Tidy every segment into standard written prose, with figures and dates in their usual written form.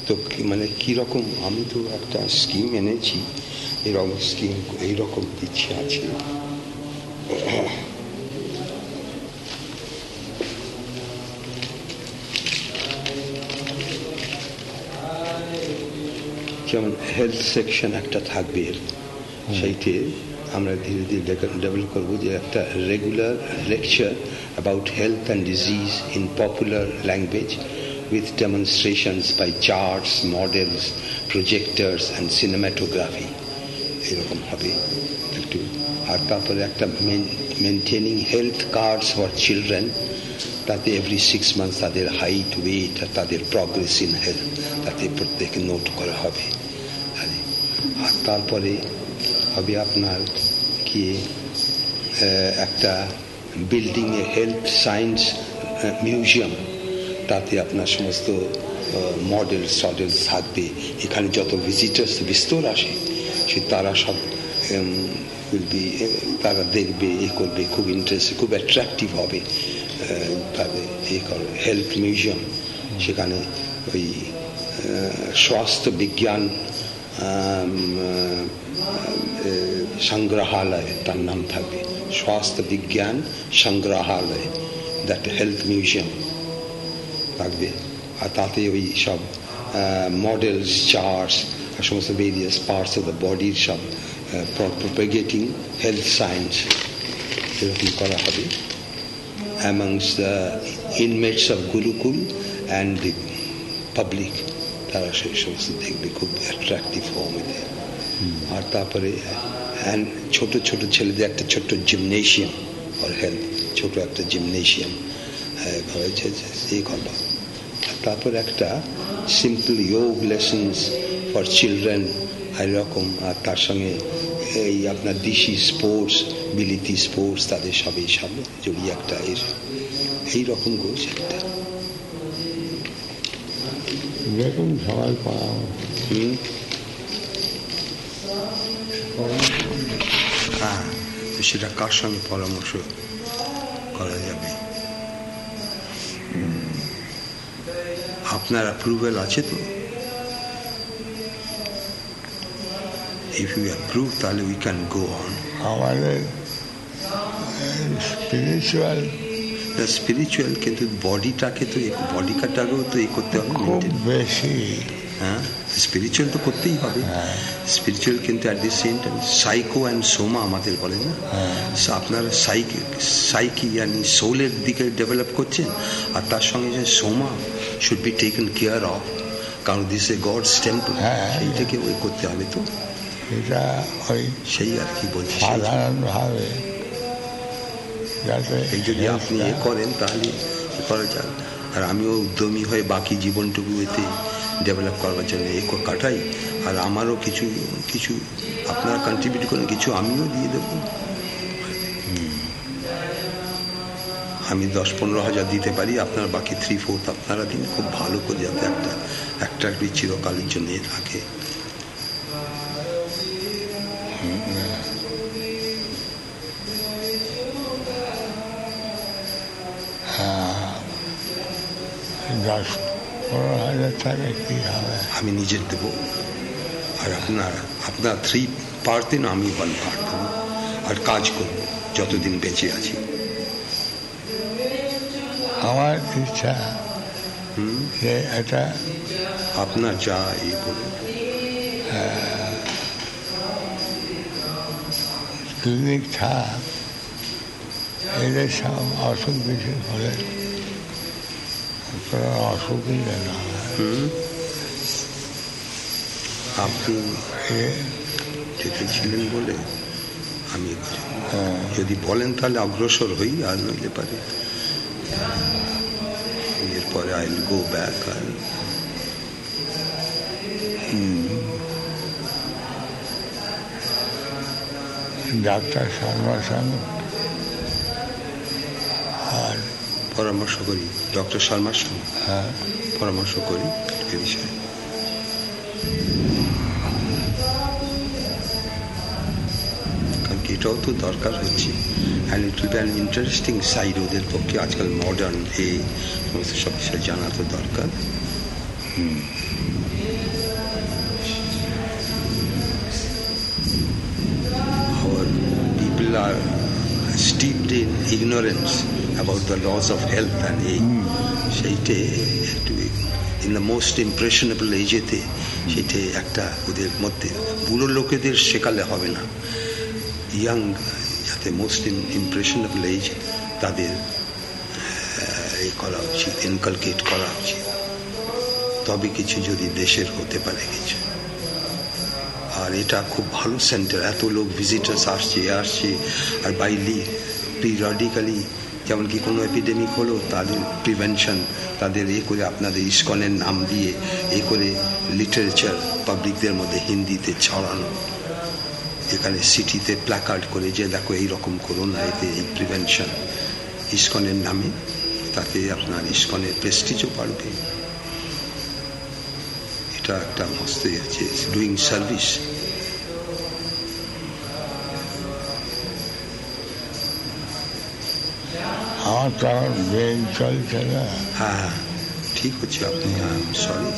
তো মানে কীরকম, আমি তো একটা স্কিম এনেছি, এরকম স্কিম এইরকম ইচ্ছে আছে। যেমন হেলথ সেকশন একটা থাকবে, সেইতে আমরা ধীরে ধীরে ডেভেলপ করবো যে একটা regular lecture about health and disease in popular language with demonstrations by charts, models, projectors and cinematography, এরকম হবে একটু। আর তারপরে একটা maintaining health cards for children, তাতে এভরি 6 months তাদের হাইট, ওয়েট আর তাদের প্রগ্রেস ইন হেলথ তাতে প্রত্যেকে নোট করা হবে। আর তারপরে হবে আপনার কি একটা বিল্ডিংয়ে হেলথ সায়েন্স মিউজিয়াম, তাতে আপনার সমস্ত মডেলস থাকবে। এখানে যত ভিজিটার্স বিস্তর আসে সে তারা সব তারা দেখবে, এ করবে, খুব ইন্টারেস্ট, খুব অ্যাট্রাকটিভ হবে। হেলথ মিউজিয়াম, সেখানে ওই স্বাস্থ্য বিজ্ঞান সংগ্রহালয় তার নাম থাকবে, স্বাস্থ্য বিজ্ঞান সংগ্রহালয়, দ্যাট হেলথ মিউজিয়াম থাকবে। আর তাতে ওই সব মডেলস, চার্টস আর সমস্ত ভেরিয়াস পার্টস অফ দ্য বডির সব প্রোপাগেটিং হেলথ সায়েন্স এরকম করা হবে। Amongst the inmates of Gurukul and the public, তারা সেই সমস্ত দেখবে, খুব অ্যাট্রাকটিভ ফর্মে। আর তারপরে ছোট ছোট ছেলেদের একটা ছোট্ট জিমনেশিয়াম ফর হেলথ, ছোট একটা জিমনেশিয়াম এই করবা। তারপর একটা সিম্পল যোগ লেসন্স ফর চিলড্রেন এরকম। আর তার সঙ্গে এই আপনার দিশি স্পোর্টস, বিলিতি স্পোর্টস, তাদের সবই সব জড়িয়ে একটা এইরকম গোছ একটা। দেখুন সবাই হ্যাঁ, তো সেটা কার সঙ্গে পরামর্শ করা যাবে? আপনার অ্যাপ্রুভেল আছে তো? If you approve, তাহলে we can go on. আমাদের স্পিরিচুয়াল, কিন্তু বডিটাকে তো, বডিটাকেও তো এই করতে হবে খুব বেশি। হ্যাঁ, স্পিরিচুয়াল তো করতেই হবে। স্পিরিচুয়াল কিন্তু at the same time psycho and soma আমাদের বলে না, আপনারা সাইকি yani সোলের দিকে ডেভেলপ করছেন, আর তার সঙ্গে যে soma should be taken care of, কারণ দিস এ গডস টেম্পল, সেইটাকে ওই করতে হবে। তো এটা ওই সেই আর কি বলছি, সাধারণভাবে এই যদি আপনি এ করেন তাহলে করা যায়। আর আমিও উদ্যমী হয়ে বাকি জীবনটুকু এতে ডেভেলপ করবার জন্য কাটাই। আর আমারও কিছু কিছু আপনারা কন্ট্রিবিউট করেন, কিছু আমিও দিয়ে দেবো। আমি 10-15 হাজার দিতে পারি, আপনার বাকি 3/4 আপনারা দিন, খুব ভালো করে, যাতে একটা চিরকালের জন্য থাকে। আমি নিজের দেব, আর আপনার 3 দিন, আমি 1 দেবো, আর কাজ করব যতদিন বেঁচে আছি। আমার ইচ্ছা যে এটা আপনার যা এই বলুন, ক্লিনিক থাক, এদের সব অসুখ বিসুখ হলে অসুখই না। আপনি যেতে ছিলেন বলে আমি যদি বলেন তাহলে অগ্রসর হই, আর নইলে পারে এরপরে I will go back. Doctor শর্মার সঙ্গে আর পরামর্শ করি, ডক্টর শর্মার সঙ্গে পরামর্শ করি এ বিষয়ে। কারণ কি এটাও তো দরকার হচ্ছে, and it will be an interesting side ওদের পক্ষে। আজকাল মডার্ন এই সমস্ত সব বিষয়ে জানা তো দরকার। ignorance about the laws of health and age. সেইটে একটু in the most impressionable age-তে সেইটে একটা ওদের মধ্যে বুড়ো লোকেদের শেখালে হবে না, ইয়াং যাতে মোস্ট ইমপ্রেশনেবল এজ তাদের করা উচিত, ইনকালকেট করা উচিত, তবে কিছু যদি দেশের হতে পারে কিছু। আর এটা খুব ভালো সেন্টার, এত লোক ভিজিটার্স আসছে আর বাইলি পিরিয়ডিক্যালি যেমন কি কোনো এপিডেমিক হলো তাদের প্রিভেনশন, তাদের করে আপনাদের ইসকনের নাম দিয়ে করে লিটারেচার পাবলিকদের মধ্যে হিন্দিতে ছড়ানো, এখানে সিটিতে প্ল্যাকার্ড করে যে দেখো এইরকম করো না, এতে এই প্রিভেনশন ইসকনের নামে, তাতে আপনার ইসকনের প্রেস্টিজও বাড়বে। এটা একটা মস্ত আছে, ডুইং সার্ভিস। আমার তো আমার ব্রেন চলছে না। হ্যাঁ ঠিক হচ্ছে, আপনি সরি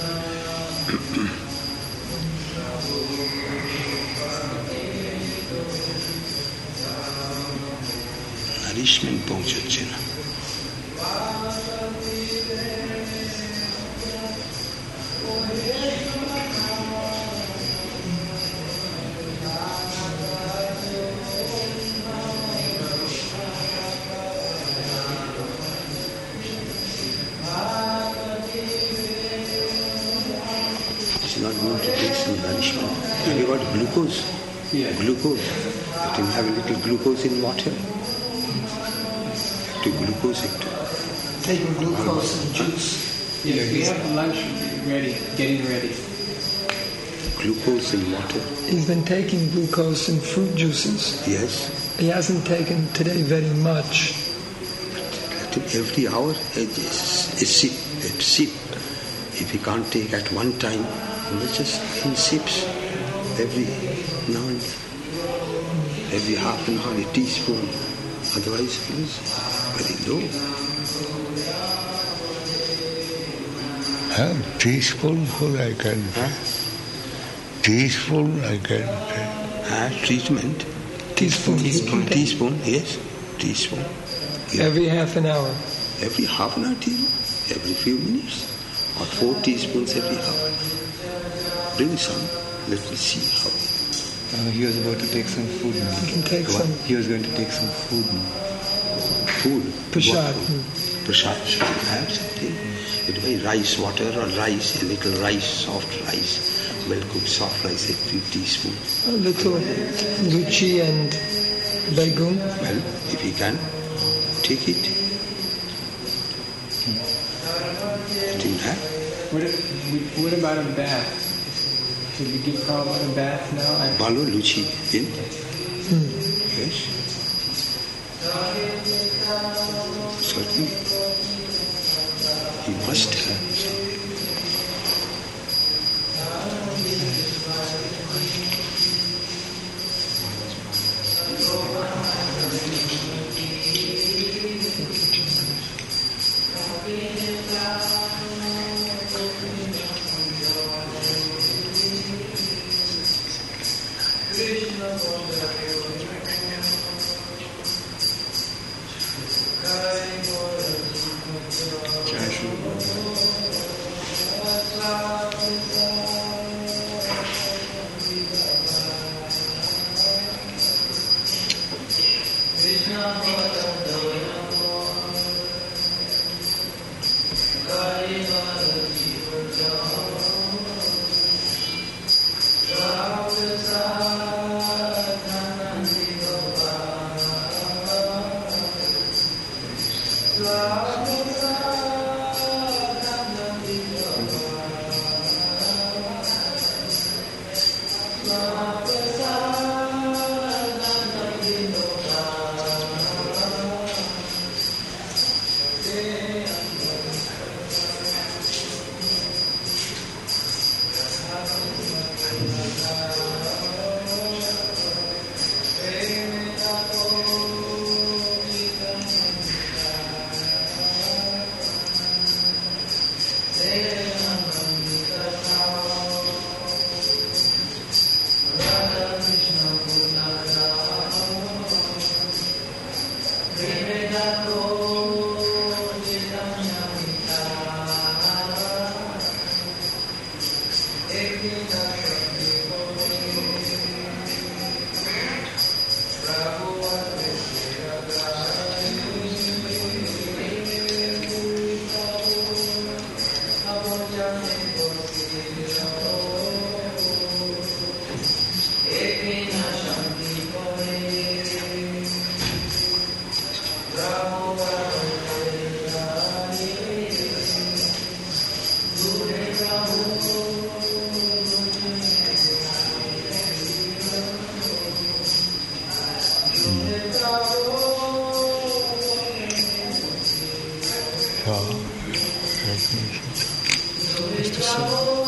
নারিশমেন্ট পৌঁছচ্ছে না। Not going to take some nourishment. Have you got glucose? Yeah. Glucose. Let him have a little glucose in water. To glucose it. Taking glucose and juice. Yeah, we have lunch ready, getting ready. Glucose in water. He's been taking glucose in fruit juices. Yes. He hasn't taken today very much. Let him every hour a sip. If he can't take at one time, just in sips every now and then. Every half an hour, a teaspoon. Otherwise, it is very low. Teaspoonful I can take. Teaspoon I can take. Treatment. Teaspoon, yes. Teaspoon. Yeah. Every half an hour. Every half an hour, every few minutes. Or 4 teaspoons every hour. Bring some. Let me see how. He was about to take some food now. You can take What? some He was going to take some food now. Food. prasad. What food? Prasad. Should I have something? It will be rice, water or rice, a little rice, soft rice. Well cooked soft rice, a few teaspoons. A little luchi and begum. Well, if he can, take it. Let him have. What about a bath? Should we give Carl a bath now? Balo luchi in. Yes. Certainly. He must have something. Just a second.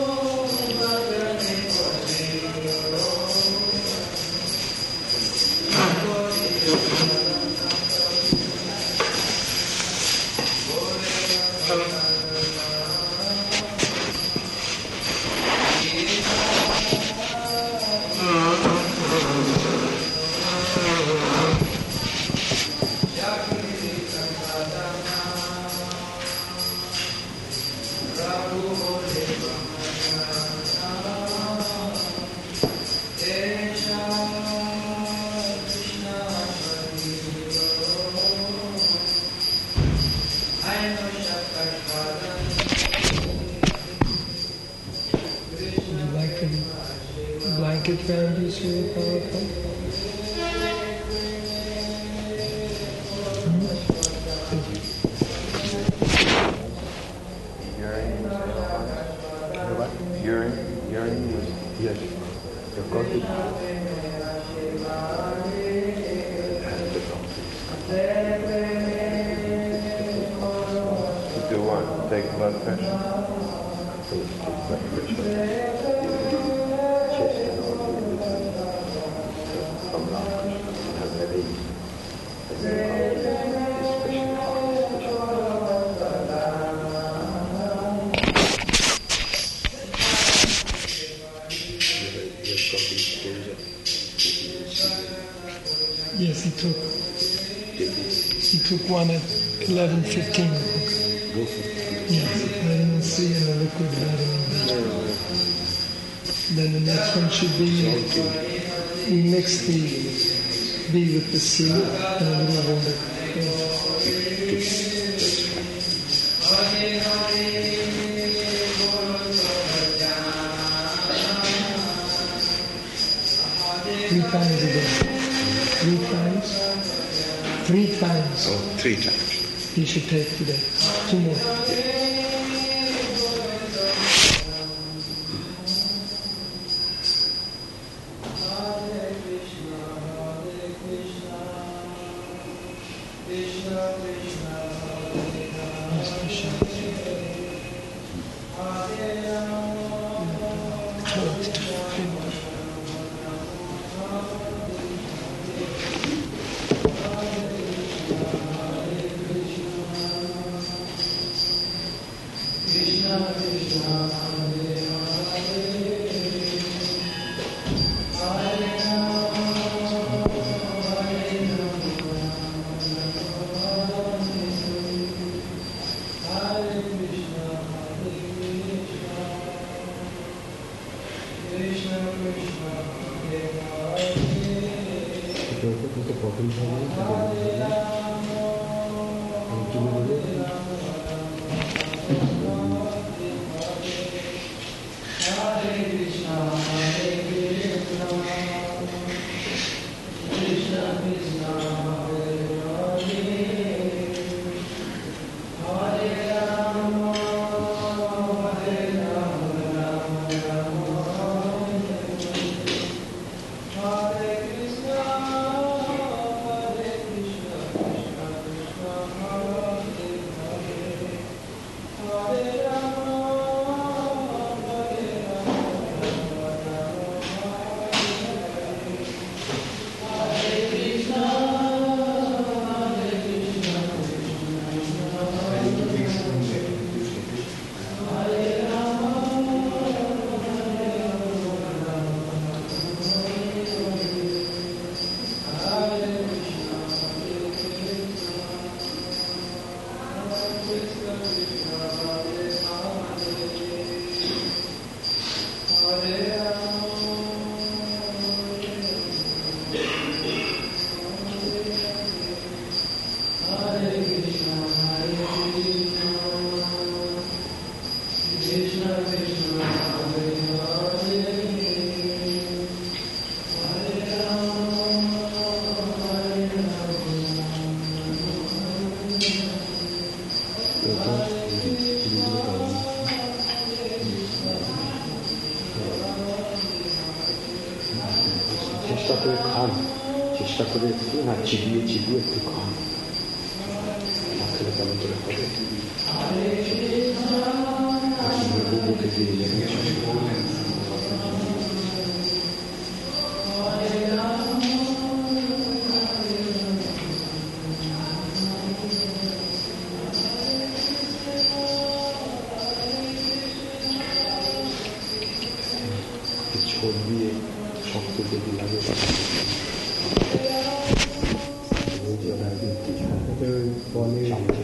Blanket around you, Surya Prabhupada? Urine was, yes, the coffee. If you want, take blood pressure. Yes, he took one at 11:15. Yes, vitamin C and a liquid vitamin B. Then the next one should be, we mix the B with the C and a little water. Three times a day. Three times. Oh, 3 times. You should take today. 2 more. Hare চেষ্টা করে খান, চেষ্টা করে একটু না চিবিয়ে চিবিয়ে একটু খান, মাথাটা কেমন করে হবে, বুকে দিয়ে যাবে। ঝোল দিয়ে শক্ত যদি লাগে বলে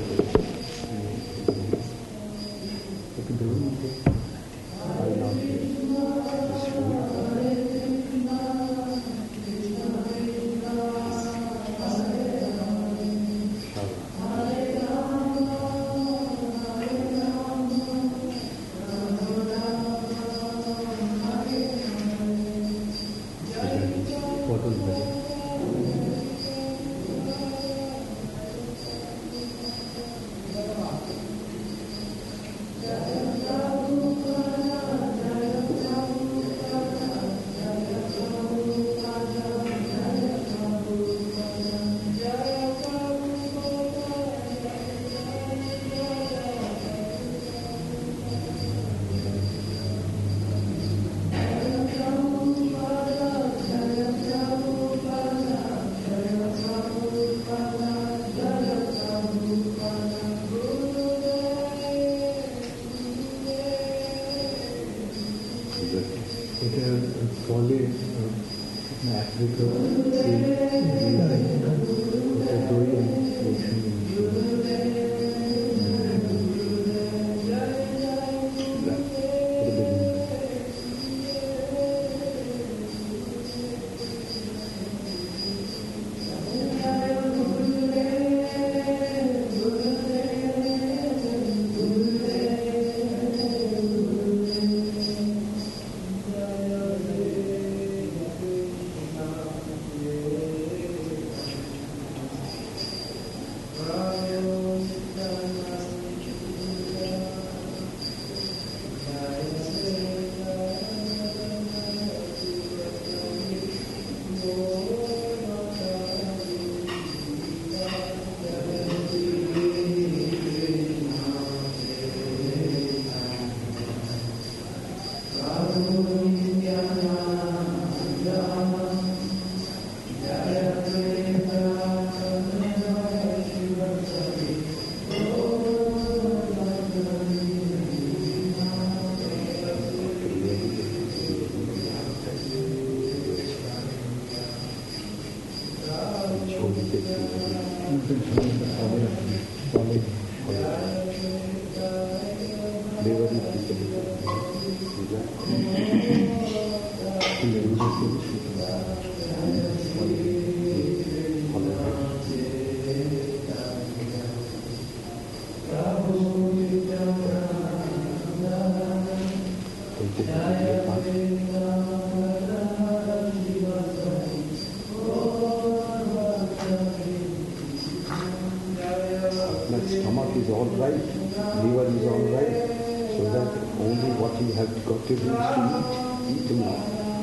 Stomach is all right, liver is all right, so that only what you have got to do is to eat more.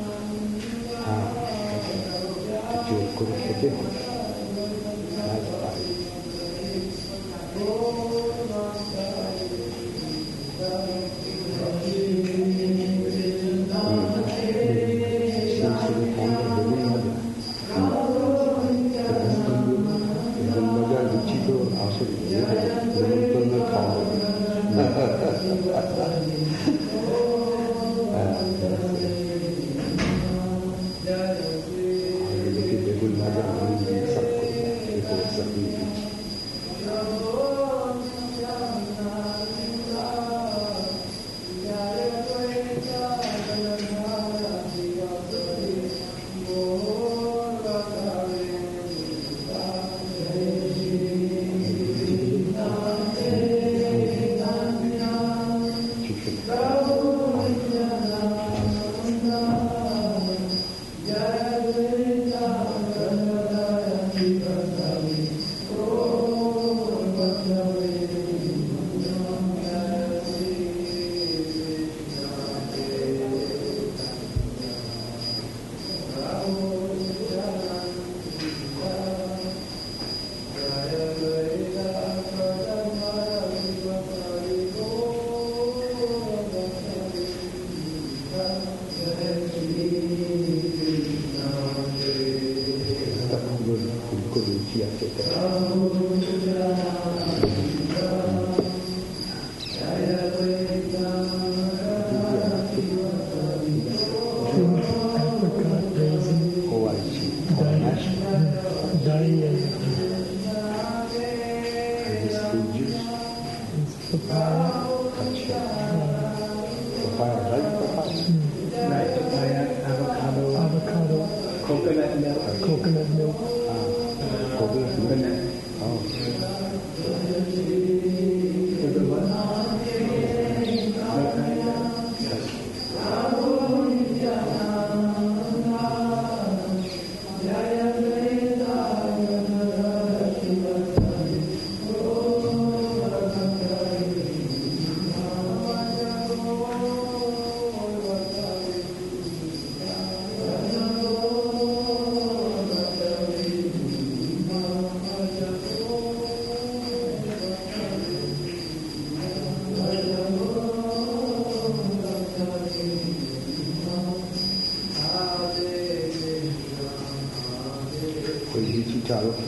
জোর করে খেতে হবে, মজার রুচি তো আসলে নিমন্ত্রণের খাওয়া হবে। বেগুন ভাজা ভুল দিয়েছে, को रुचि आते थे Coconut milk. Coconut milk. Coconut. कोई भी चीज चारों के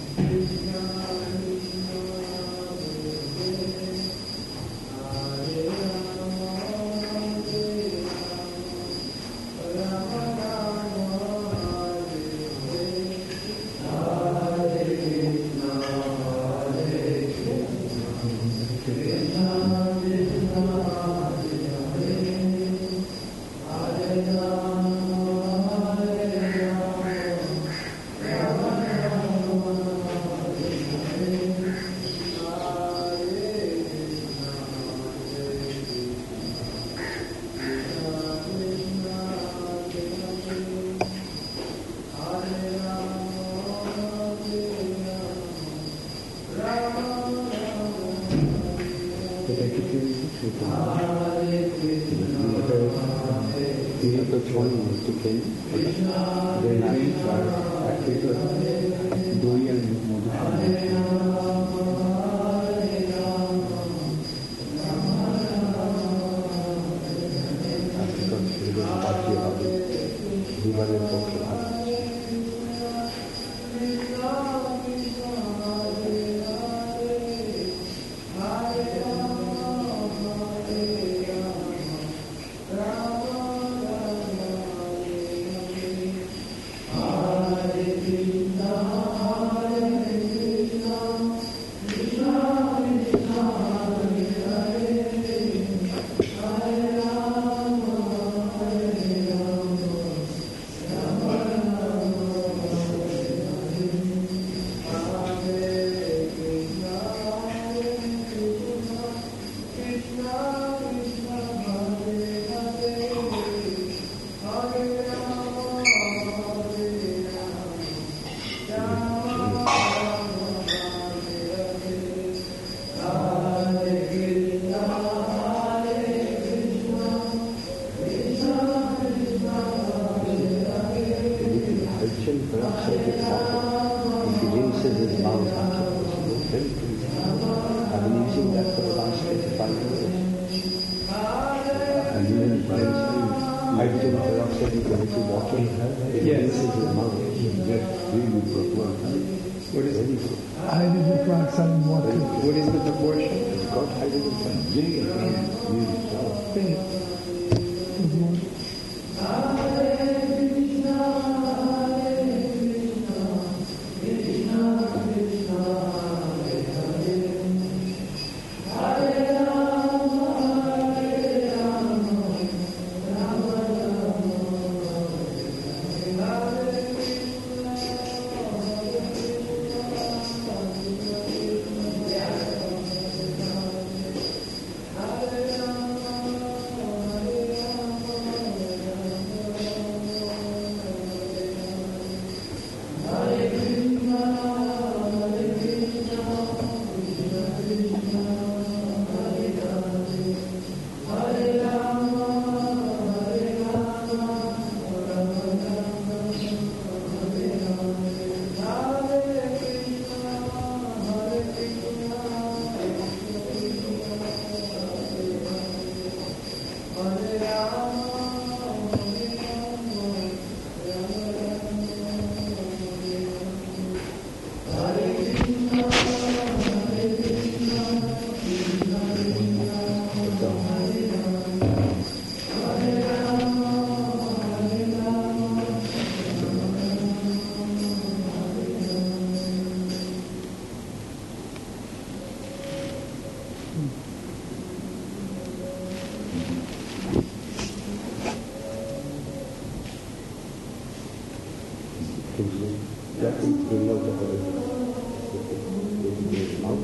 Hydrogen peroxide in water. What is the proportion? It's got hydrogen that will bring out the horizon. Now,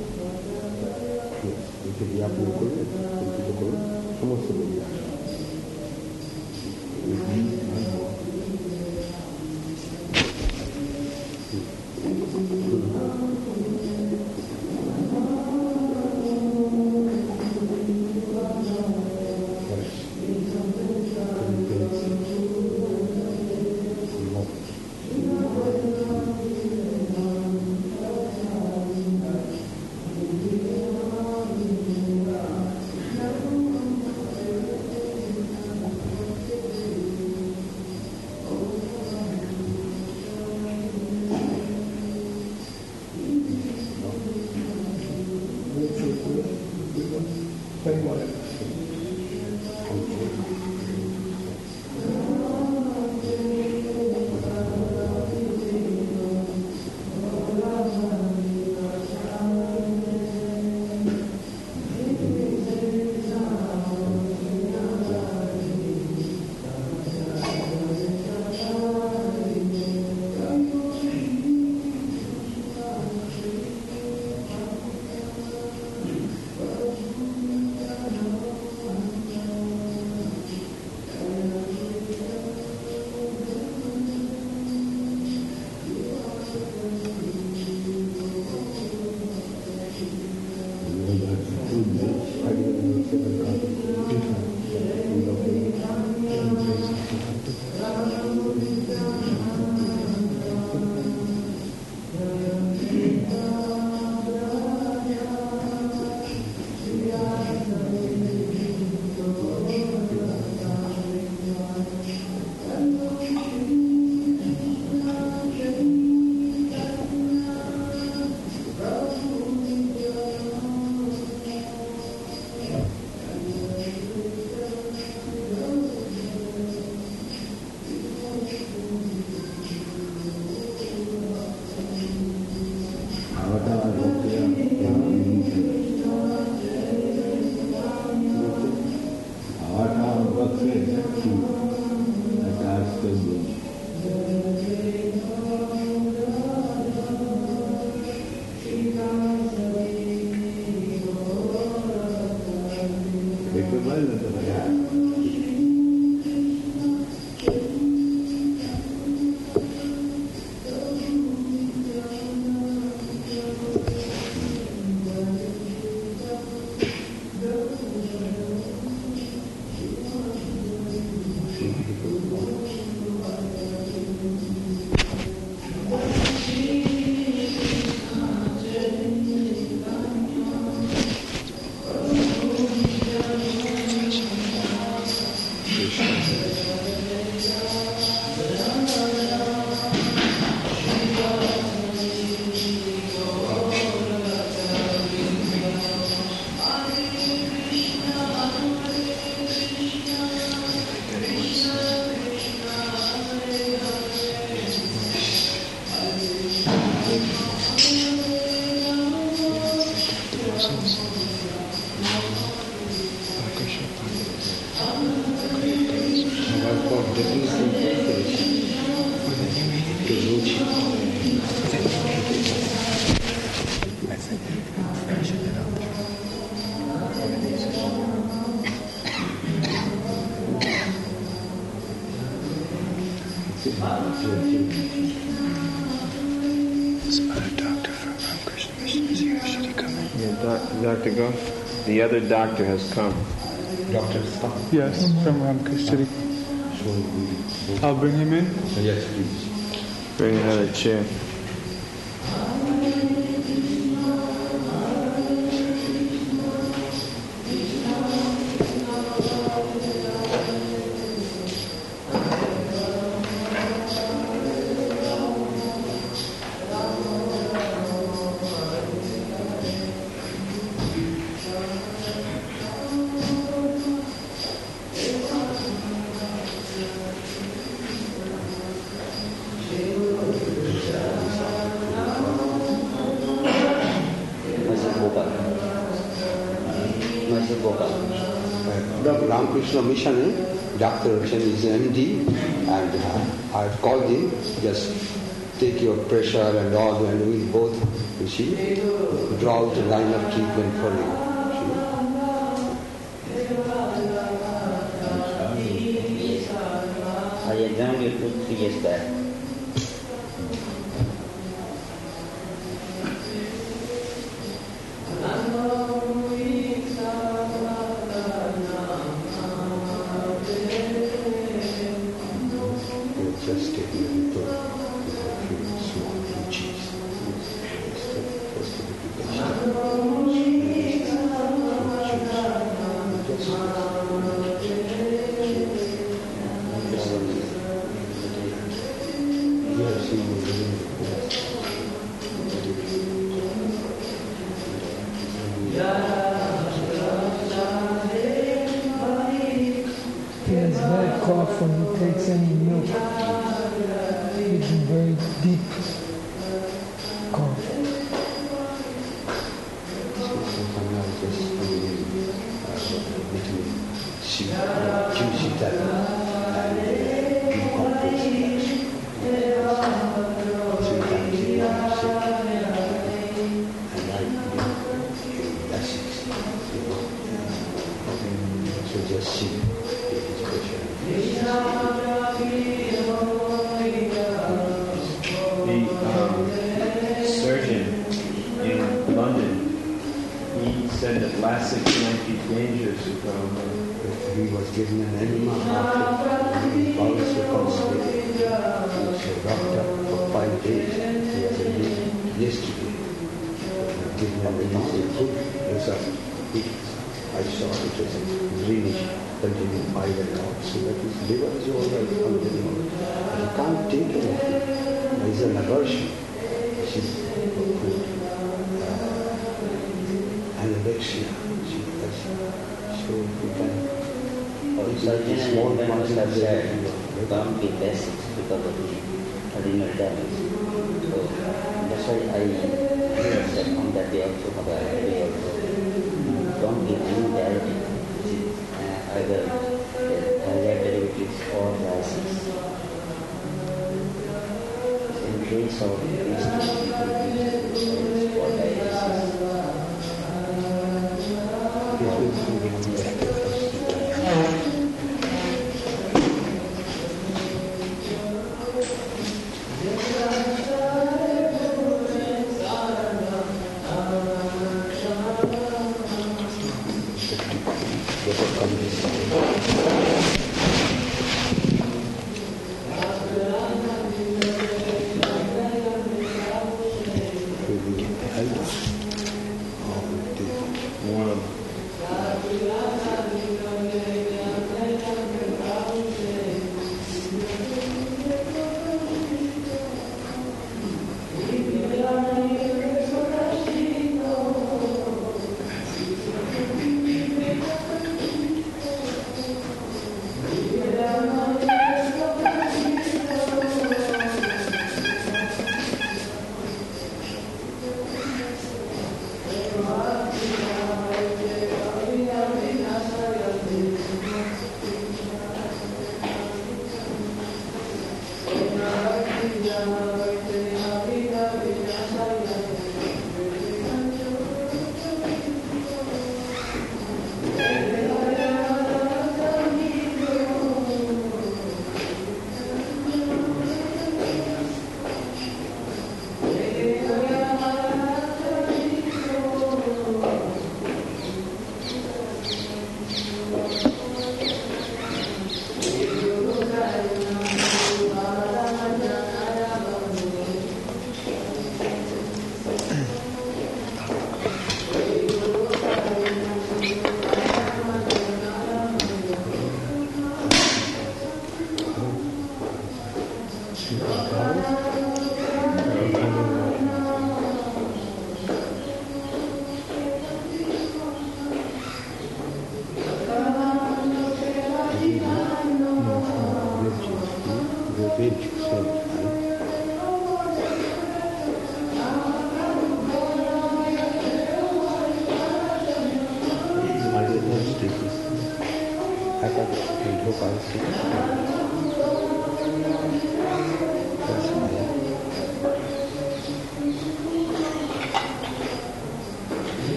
যদি আপনি করলেন কল্পিত করুন সমস্ত বলি Dr. Go? The other doctor has come. Doctor has come? Yes, from Ramakrishna. I'll bring him in. Yes, please. Bring another chair. The Ramakrishna Mission, Dr. Chen is MD, and I've called him just take your pressure and all, and we'll both, you see, draw out a line of treatment for you. I examined you 2-3 years back. Just take a little small cheese. Just a little He has bad cough when he takes any milk. He's in very deep cough. So just see his pressure. The surgeon in London, he said that Lasix might be dangerous to Prabhupada. He was given an enema after he also constipated. He was locked up for 5 days. He was admitted yesterday. Given an enema, good result. I saw it was greenish, continuing 5 hours. So that his liver is all right. But he can't take anything. There is an aversion. Anorexia. So we can. Surgeon and everyone must have said, don't be basic because of the renal damage. So that's why I said on that day also, don't give any diabetic, either diabetes or dialysis. In case of these people for dialysis.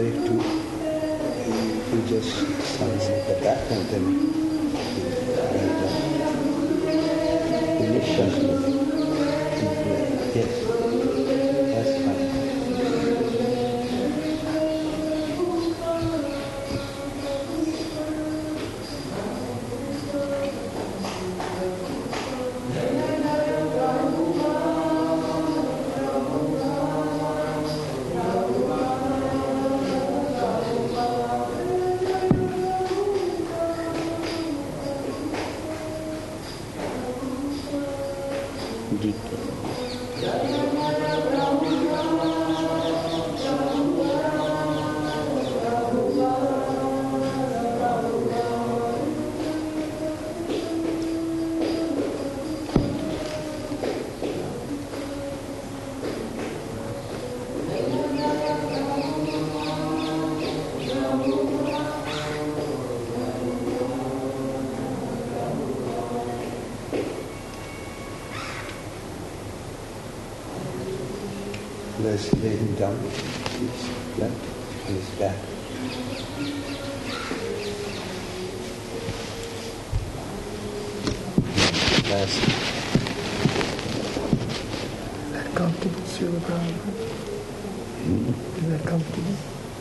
way to, he just signs at that and then yes, that's fine. Let's lay him down, his left and his back. Last. Is that comfortable, Srila Prabhupada? Is that comfortable?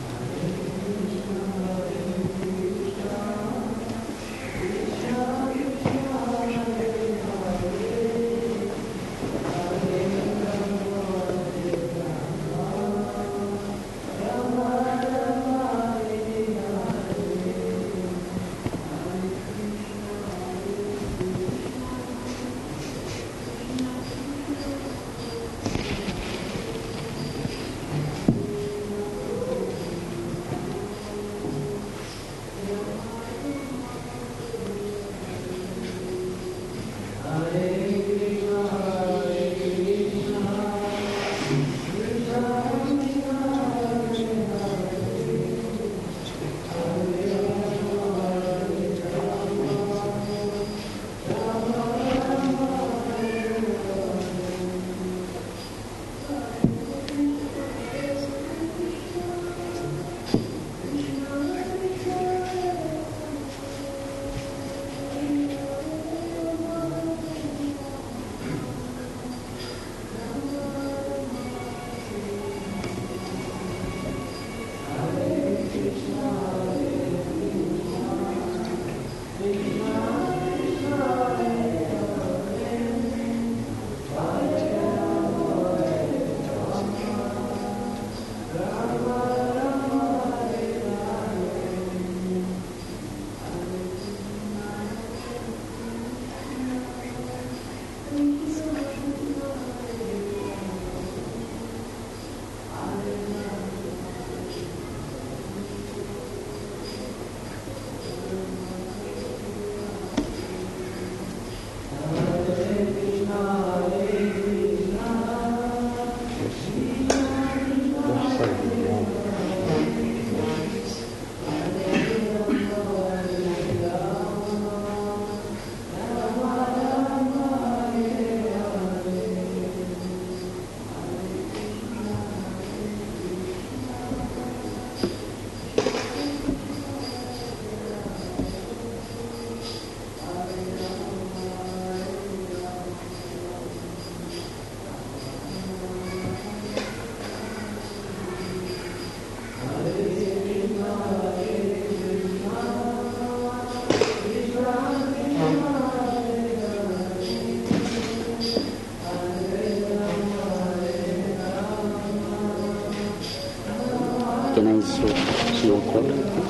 Can I see your throat?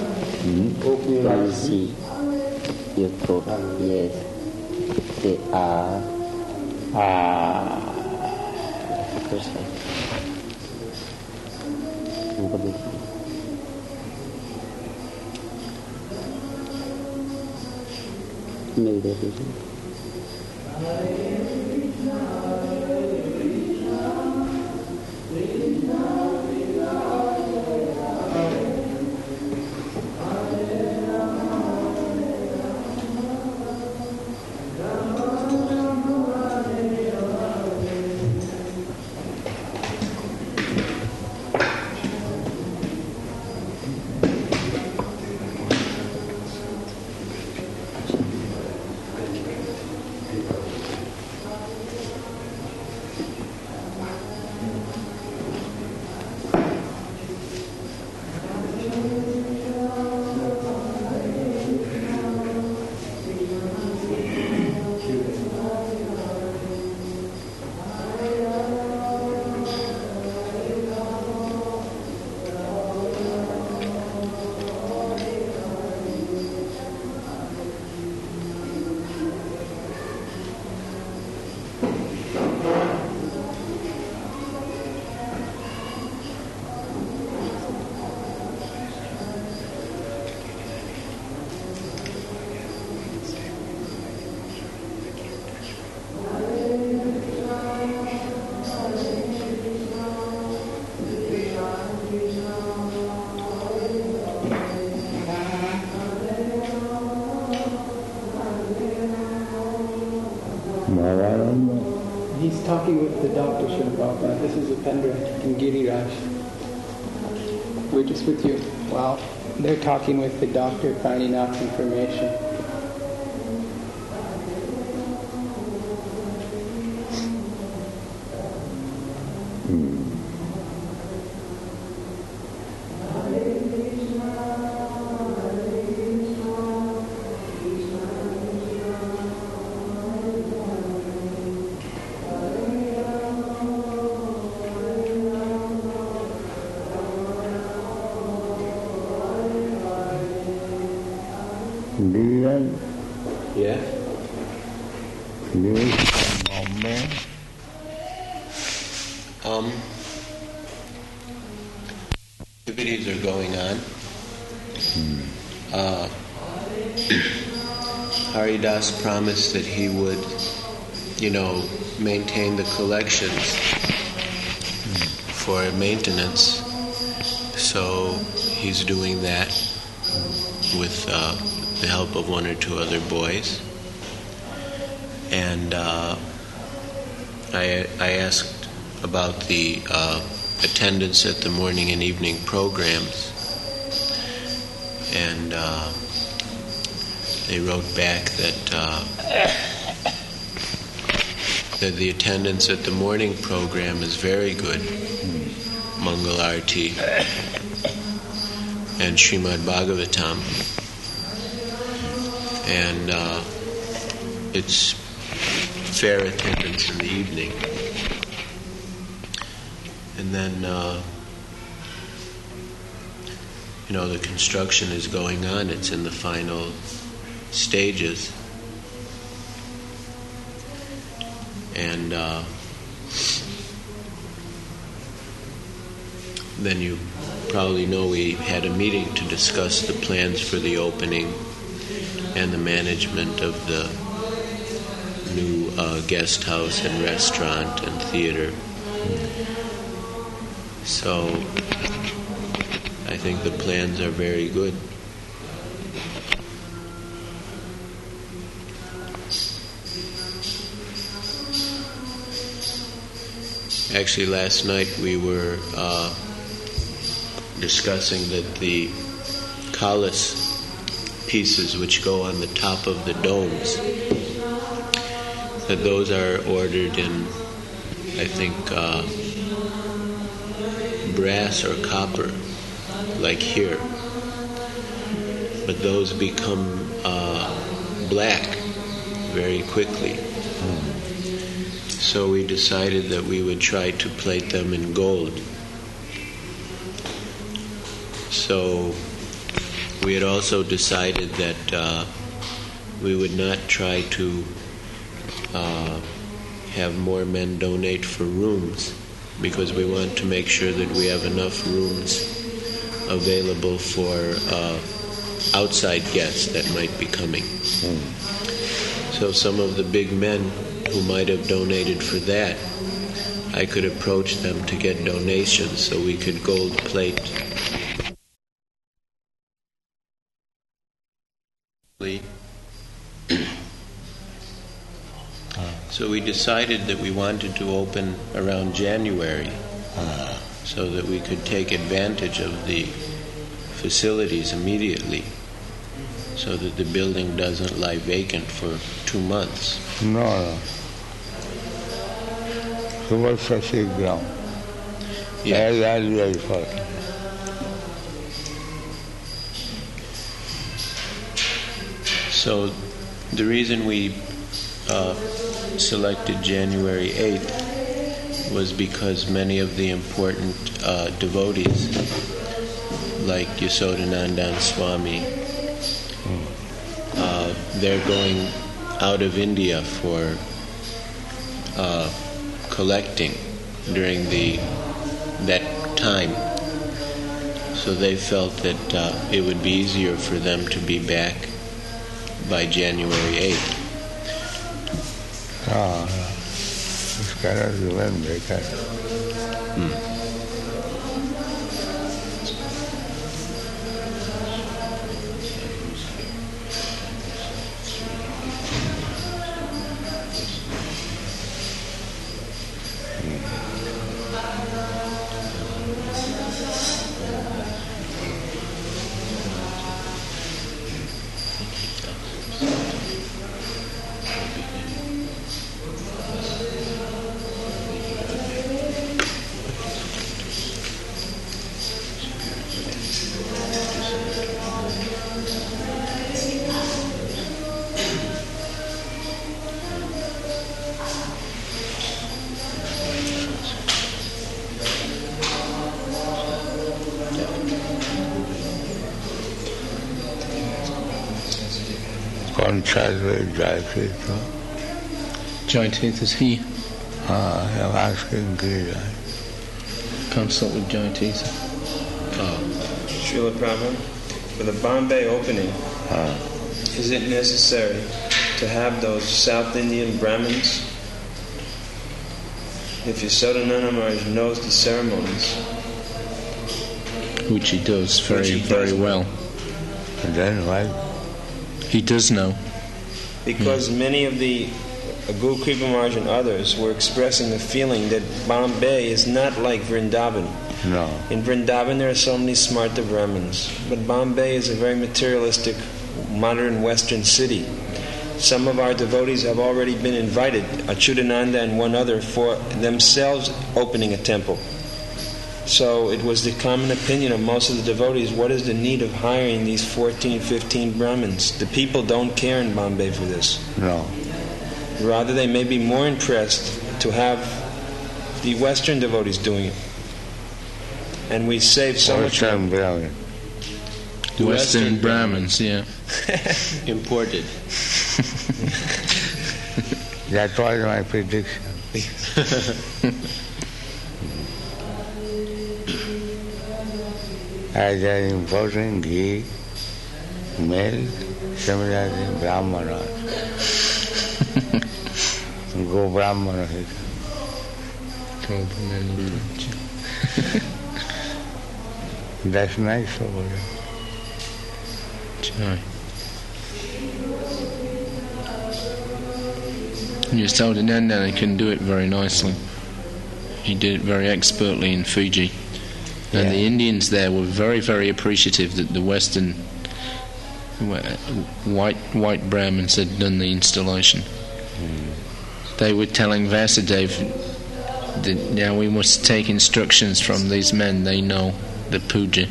Open your Can I eyes. see your throat? Yes. Say First time. Meditation. He's talking with the doctor, Srila Prabhupada. This is Upendra and Giriraj. We're just with you. Wow. They're talking with the doctor, finding out information. Yeah? News from Bombay. Activities are going on. Haridas promised that he would, maintain the collections for maintenance. So he's doing that with the help of one or two other boys. And I asked about the attendance at the morning and evening programs, and they wrote back that the attendance at the morning program is very good, Mangal Arati and Srimad Bhagavatam, and it's fair attendance in the evening. And then, the construction is going on. It's in the final stages. And then you probably know we had a meeting to discuss the plans for the opening and the management of the new guest house and restaurant and theater. So I think the plans are very good. Actually, last night we were discussing that the kalas pieces which go on the top of the domes, that those are ordered in, I think, brass or copper, like here. But those become black very quickly. So we decided that we would try to plate them in gold. So we had also decided that we would not try to have more men donate for rooms, because we want to make sure that we have enough rooms available for outside guests that might be coming. So some of the big men who might have donated for that, I could approach them to get donations so we could gold plate. So we decided that we wanted to open around January so that we could take advantage of the facilities immediately, so that the building doesn't lie vacant for 2 months. No. Super Sashi ground. Yeah. That is very important. So the reason we selected January 8th was because many of the important devotees, like Yasodhanandan Swami, they're going out of India for collecting during that time. So they felt that it would be easier for them to be back by January 8th. This cannot remain vacant. consult with Jayatitha. Jayatitha is he. I'm asking Giriraj. Consult with Jayatitha. Srila Prabhupada, for the Bombay opening, is it necessary to have those South Indian Brahmins? If Yasodhananda Maharaj knows the ceremonies, which he does very well. And then what? He does know. Because many of the Guru Kripa Maharaj and others were expressing the feeling that Bombay is not like Vrindavan. No. In Vrindavan there are so many Smarta Brahmins, but Bombay is a very materialistic, modern Western city. Some of our devotees have already been invited, Achyutananda and one other, for themselves opening a temple. So it was the common opinion of most of the devotees, what is the need of hiring these 14, 15 Brahmins? The people don't care in Bombay for this. No. Rather, they may be more impressed to have the Western devotees doing it. And we save so much money. Brahmin. Western Brahmins, yeah. Imported. That was my prediction. As I am importing ghee, milk, similarly Brahmanas. Go Brahmana. That's nice over there. Yasodhananda can do it very nicely. He did it very expertly in Fiji. And the Indians there were very, very appreciative that the Western white Brahmins had done the installation. They were telling Vasudev that now we must take instructions from these men. They know the puja.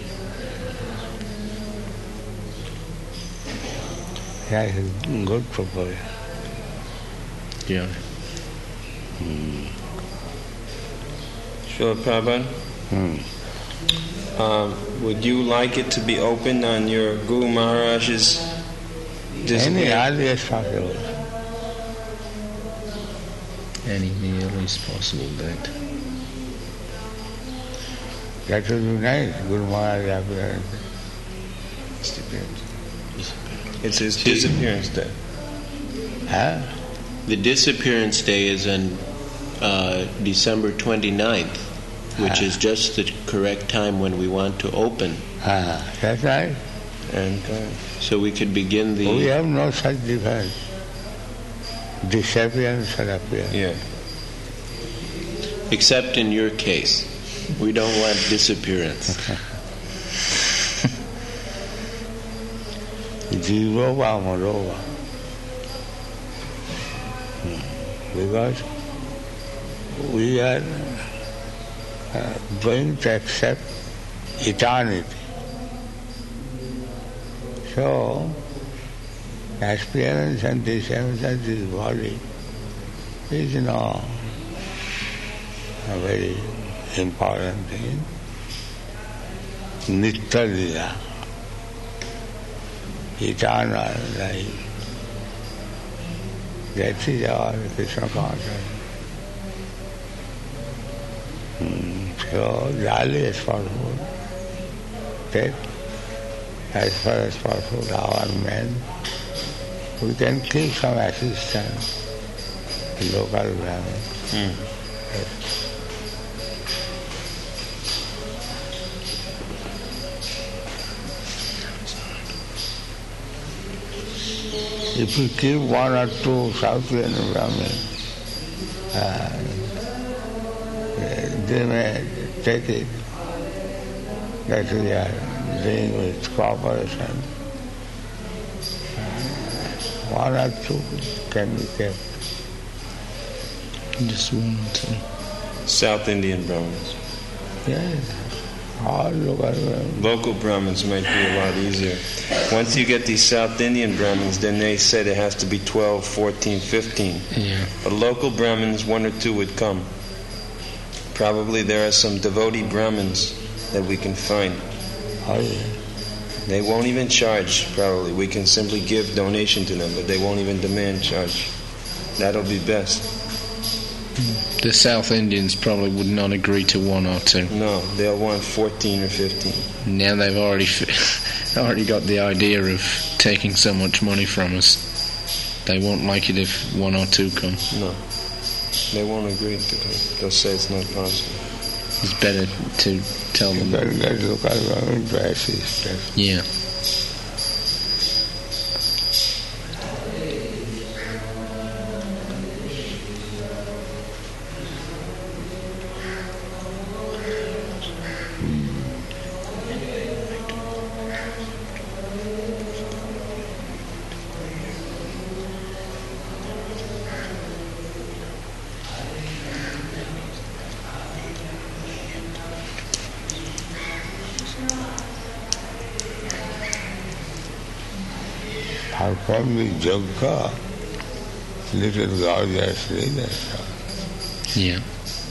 Yeah, it's a good proposal. Yeah. Srila Prabhupada, would you like it to be opened on your Guru Maharaj's Any earliest possible. Any earliest possible date. That would be nice. Guru Maharaj appearance. It's his disappearance day. Huh? The disappearance day is on December 29th, which is just the correct time when we want to open. That's right. And so we could begin the... We have no such difference. Disappearance or appearance. Yeah. Except in your case. We don't want disappearance. Jirova Morova. Because we are going to accept eternity. So, experience and disappearance of this body is not a very important thing. Nitya Lila, eternal life. That is our Krishna consciousness. So, the earliest possible, that as far as possible, our men, we can keep some assistance, local Brahmins. Yes. If we keep one or two South Indian Brahmins, they may take it that we are doing with cooperation. One or two can be kept. Just one or two. South Indian Brahmins. Yes. All local Brahmins. Local Brahmins might be a lot easier. Once you get these South Indian Brahmins, then they said it has to be 12, 14, 15. Yeah. But local Brahmins, one or two would come. Probably there are some devotee Brahmins that we can find. Oh, yeah. They won't even charge, probably. We can simply give donation to them, but they won't even demand charge. That'll be best. The South Indians probably would not agree to 1 or 2. No, they'll want 14 or 15. Now they've already got the idea of taking so much money from us. They won't like it if 1 or 2 come. No, they won't agree to come. They'll say it's not possible. It's better to tell them. Yeah. How come the Jagga, little gorgeous leaders? Yeah.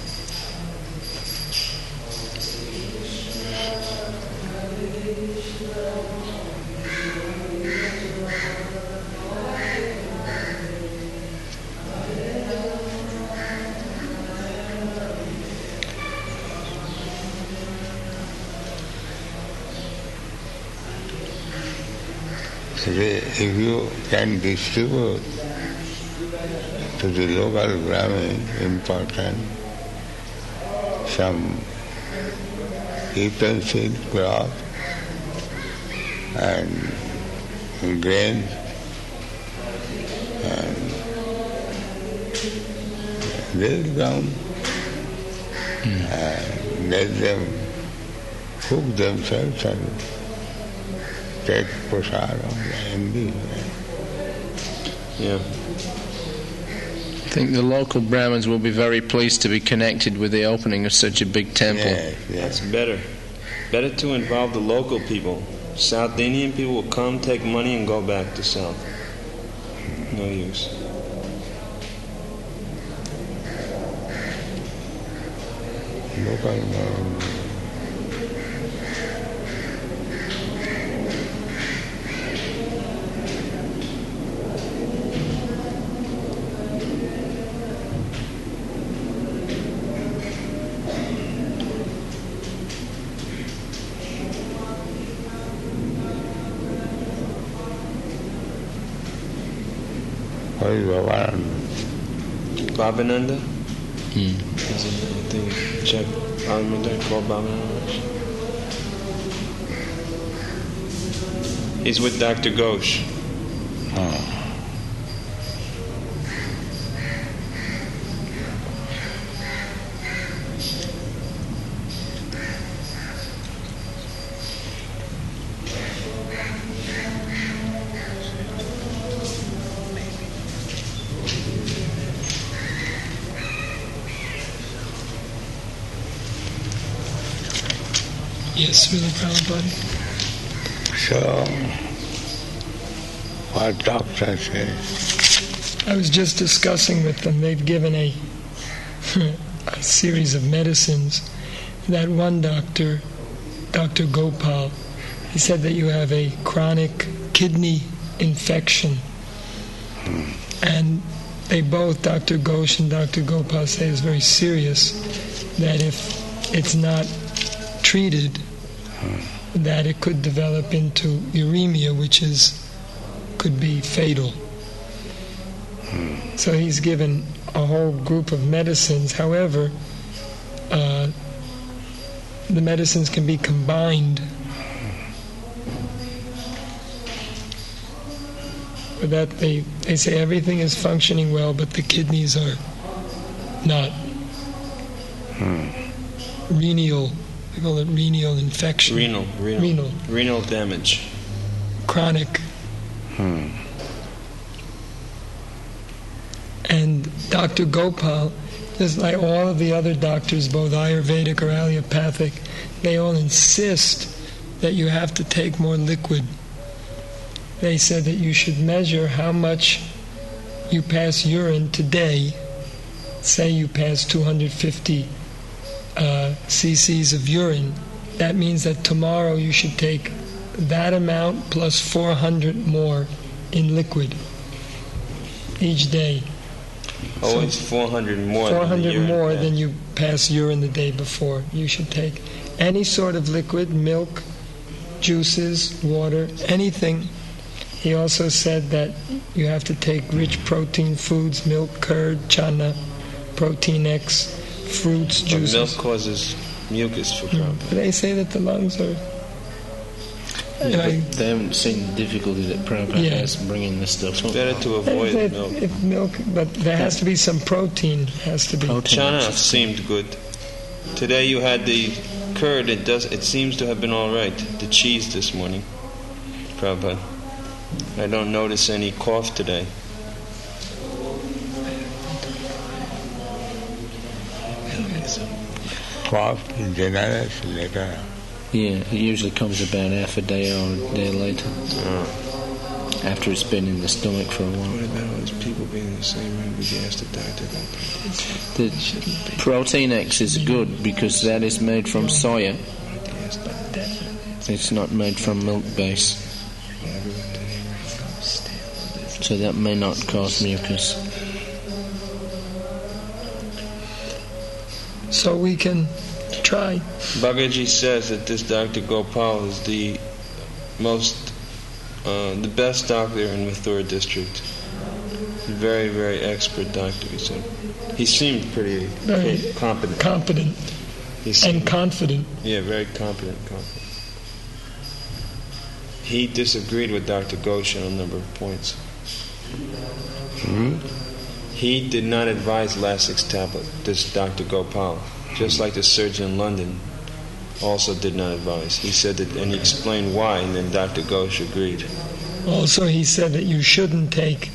If you can distribute to the local Brahmin, important, some utensil, cloth, and grain, and they'll come and let them cook themselves and take prasadam and be. Yeah. I think the local Brahmins will be very pleased to be connected with the opening of such a big temple. Yes. That's better. Better to involve the local people. South Indian people will come, take money, and go back to South. No use. Local what is Bhavananda? Bhavananda? Hmm. I think check Almunda called Bhavananda. He's with Dr. Ghosh. Yes, Srila Prabhupada. So, what doctor says? I was just discussing with them. They've given a series of medicines. That one doctor, Dr. Gopal, he said that you have a chronic kidney infection. And they both, Dr. Ghosh and Dr. Gopal, say it's very serious, that if it's not treated, that it could develop into uremia, which could be fatal. So he's given a whole group of medicines. However, the medicines can be combined. But that they say everything is functioning well, but the kidneys are not. Renal, they call it renal infection. Renal damage. Chronic. And Dr. Gopal, just like all of the other doctors, both Ayurvedic or allopathic, they all insist that you have to take more liquid. They said that you should measure how much you pass urine today. Say you pass 250 cc's of urine. That means that tomorrow you should take that amount plus 400 more in liquid each day. Always 400 more. 400 more than you pass urine the day before. You should take any sort of liquid, milk, juices, water, anything. He also said that you have to take rich protein foods, milk, curd, chana, Protein X, fruits, juices. Milk causes mucus for Prabhupada. They say that the lungs are... They haven't seen the difficulty that Prabhupada has bringing this stuff up. Better to avoid milk. If milk, but there has to be some protein. Has to be. Chana seemed good. Today you had the curd. It seems to have been all right. The cheese this morning, Prabhupada. I don't notice any cough today. Cough in general is later. Yeah, it usually comes about half a day or a day later. After it's been in the stomach for a while. What about all these people being in the same room? We asked the doctor about that. The Protein X is good because that is made from soya. It's not made from milk base. So that may not cause mucus. So we can try. Bhagaji says that this Dr. Gopal is the best doctor in Mathura district. Very, very expert doctor, he said. He seemed pretty competent. And confident. Yeah, very confident. He disagreed with Dr. Ghosh on a number of points. He did not advise Lasix tablet, this Dr. Gopal, just like the surgeon in London also did not advise. He said that, and he explained why, and then Dr. Ghosh agreed. Also, he said that you shouldn't take,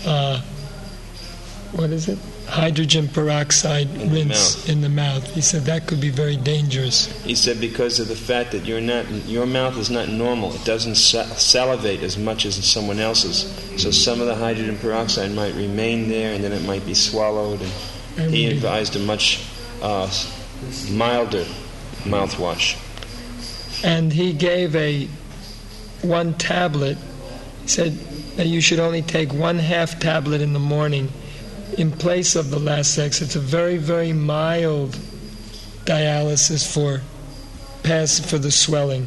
hydrogen peroxide rinse in the mouth. He said that could be very dangerous. He said because of the fact that your mouth is not normal. It doesn't salivate as much as someone else's. So some of the hydrogen peroxide might remain there, and then it might be swallowed. And he advised a much milder mouthwash. And he gave one tablet. He said that you should only take 1/2 tablet in the morning in place of the Lasix. It's a very, very mild dialysis for the swelling.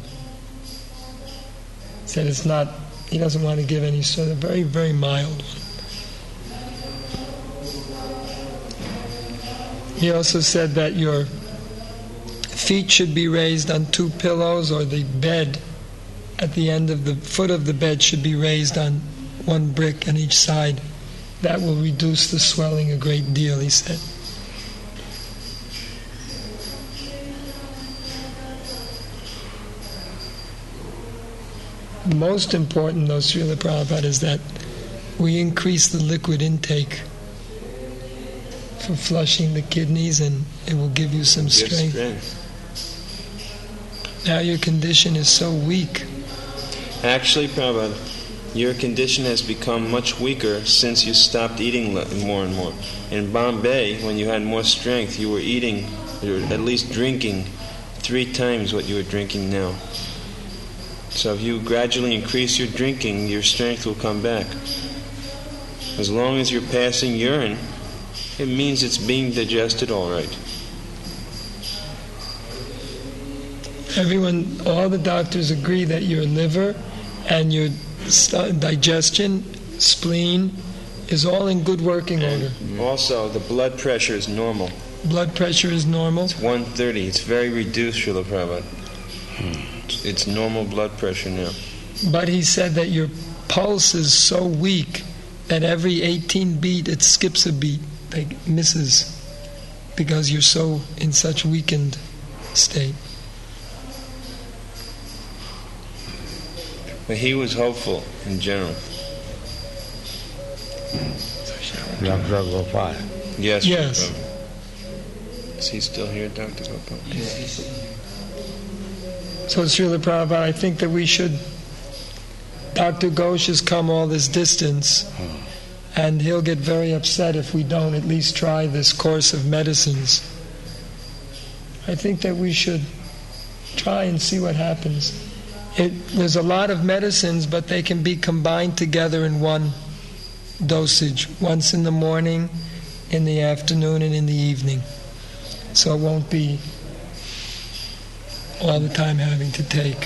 He said it's not, he doesn't want to give any sort of very, very mild one. He also said that your feet should be raised on 2 pillows, or the bed at the end of the foot of the bed should be raised on 1 brick on each side. That will reduce the swelling a great deal, he said. Most important, though, Srila Prabhupada, is that we increase the liquid intake for flushing the kidneys, and it will give you some strength. Now your condition is so weak. Actually, Prabhupada, your condition has become much weaker since you stopped eating more and more. In Bombay, when you had more strength, you were eating, you were at least drinking 3 times what you are drinking now. So if you gradually increase your drinking, your strength will come back. As long as you're passing urine, it means it's being digested all right. All the doctors agree that your liver and your digestion, spleen, is all in good working order. Also, the blood pressure is normal. Blood pressure is normal? It's 130. It's very reduced, Srila Prabhupada. It's normal blood pressure now. But he said that your pulse is so weak that every 18 beat it skips a beat, like misses, because you're so in such weakened state. But he was hopeful in general. Dr. Gopal. Yes. Yes. Is he still here, Dr. Gopal? Yes. So, Srila Prabhupada, I think that we should... Dr. Ghosh has come all this distance, and he'll get very upset if we don't at least try this course of medicines. I think that we should try and see what happens. There's a lot of medicines, but they can be combined together in one dosage, once in the morning, in the afternoon, and in the evening. So it won't be all the time having to take.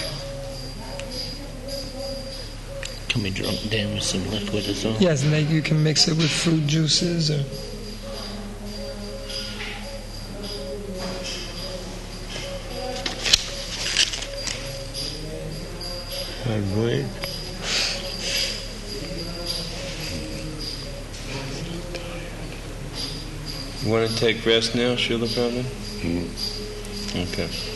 Can we drop down with some liquid as well? Yes, and you can mix it with fruit juices or... Good. You want to take rest now, Srila Prabhupada? Okay.